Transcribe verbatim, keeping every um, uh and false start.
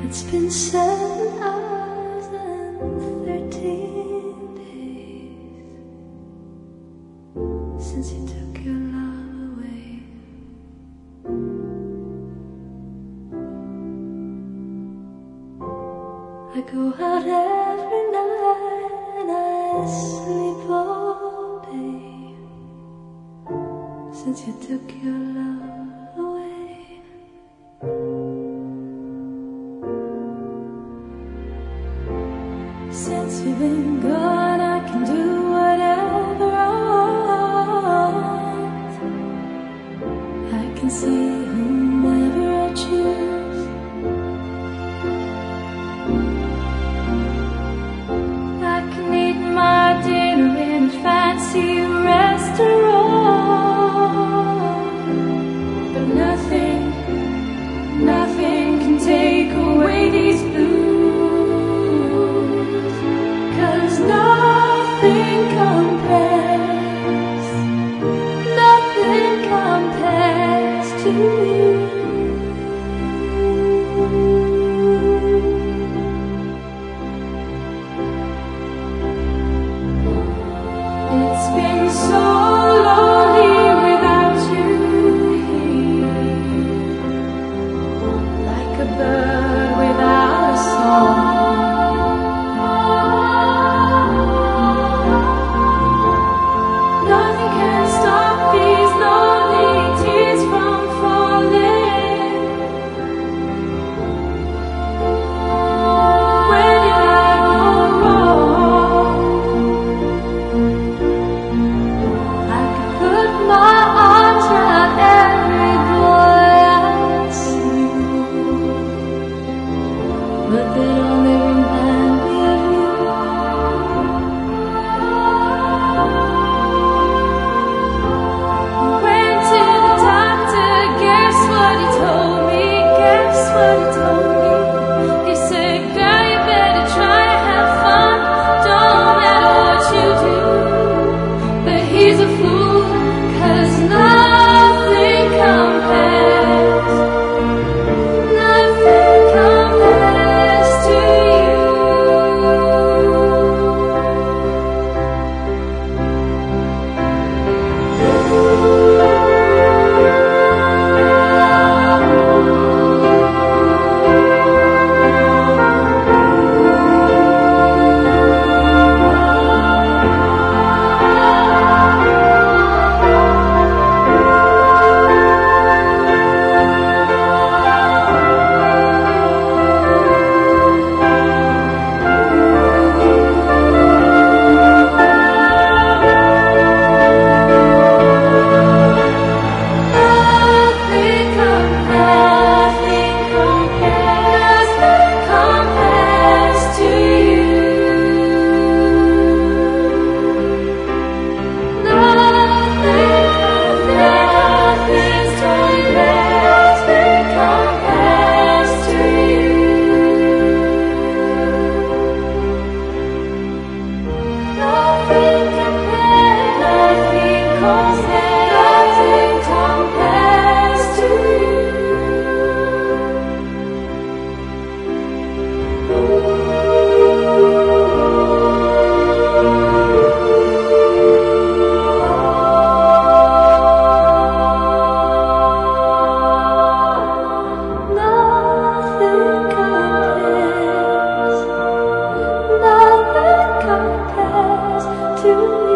It's been seven hours and thirteen days since you took your love away. I go out every night and I sleep all day since you took your love away. Since you've been gone, I can do whatever I want. I can see whomever I choose. I can eat my dinner in a fancy restaurant, but nothing, nothing can take away these blues. Nothing compares, nothing compares to you. It's been so lonely without you here, like a bird without a song. But they only remind me of you. Went to the doctor, guess what he told me? Guess what he told me? He said, girl, you better try to have fun. Don't matter what you do. But he's a fool, 'cause nothing compares. Nothing compares to you. To